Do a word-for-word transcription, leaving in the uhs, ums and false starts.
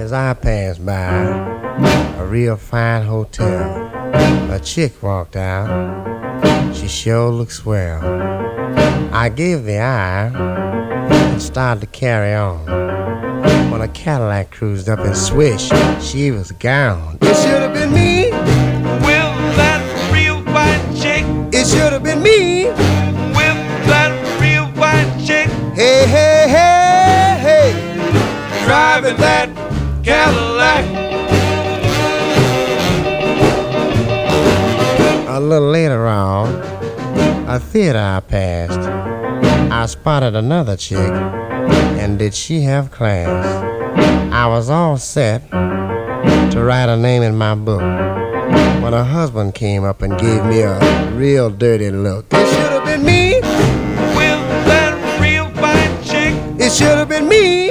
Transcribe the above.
As I passed by a real fine hotel, a chick walked out. She sure looked swell. I gave the eye and started to carry on when a Cadillac cruised up and swish, she was gone. It should have been me with that real white chick. It should have been me with that real white chick. Hey, hey, hey, hey, driving that Cadillac. A little later on, a theater I passed, I spotted another chick, and did she have class. I was all set to write her name in my book when her husband came up and gave me a real dirty look. It should have been me with that real white chick. It should have been me